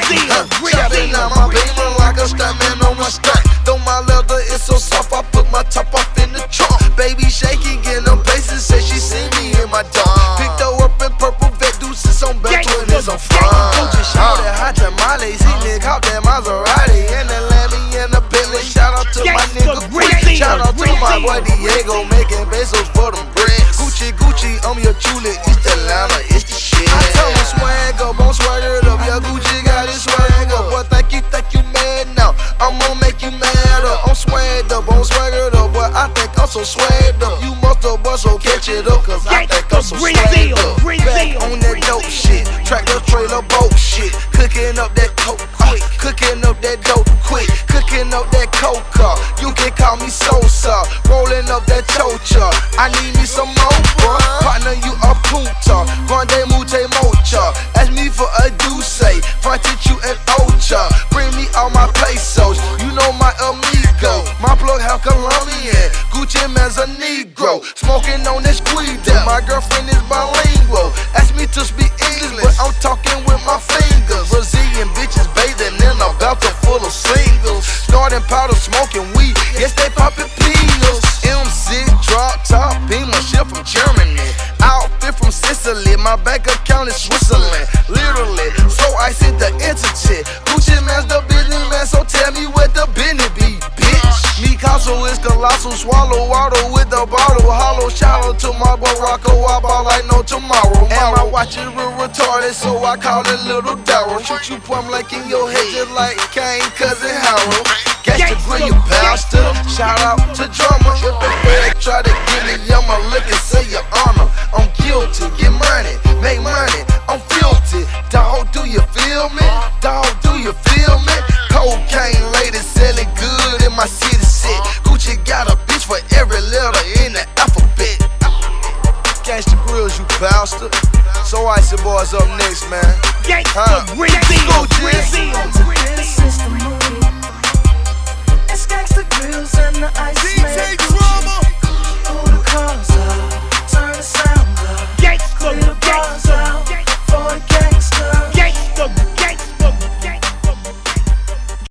Chopping out my beamer like a stuntman on my stunt. Though my leather is so soft, I put my top off in the trunk. Baby shaking in them places, say she see me in my dome. Picked her up in purple vet deuces on belt twins on front. Gucci shot that hot tamales, he nigga caught that Maserati and the Lammy and the Bentley. Shout out to my nigga Quick, shout out to my boy Diego, making pesos for them bricks. Gucci, I'm your Julie, East Atlanta, it's the shit. I tell him swag up, I'm swaggered up, yeah, Gucci got his swag up. Boy, think you mad now, I'm gonna make you mad up. I'm swagged up, I'm swaggered up, but I think I'm so swagged up. You must have bust, so catch it up, cause I think I'm so swagged up. Back on that dope shit, tractor trailer boat shit, cooking up that coke quick, cooking up that dope quick, cooking up that coca. You can call me Sosa, rolling up that chocha. I need me some more, bro. Partner, you a puta, grande mute mocha. Ask me for a deuce, fronted you an ocha. Bring me all my pesos, you know my amigo. My plug half Colombian, Gucci man's a Negro. Smoking on this squeeze, my girlfriend is bilingual. Ask me to speak English, but I'm talking with my fingers. Brazilian bitches bathing in a belter full of singles. Snorting powder, smoking weed, yes they poppin' pills. MC drop top, beamer ship from Germany. Outfit from Sicily, my bank account is Switzerland. Literally, so I see the entity. Gucci man's the businessman, so tell me what the business be, bitch. Picasso is colossal, swallow water with a bottle. Hollow shallow to my Barocco, I ball like no tomorrow. And my watch is real retarded, so I call it Little Darrow. Shoot you plumb like in your head, just like Kane, cousin Harold. Catch the grill, you bastard. Shout out to drummer. If the fed try to get me, I'ma look and say your honor. I'm guilty, get money, make money, I'm filthy. Dog, do you feel me? Dog, do you feel me? Cocaine lady selling good in my city set. Gucci got a bitch for every letter in the alphabet. Gangsta grills, you bastard. So Icy Boys up next, man.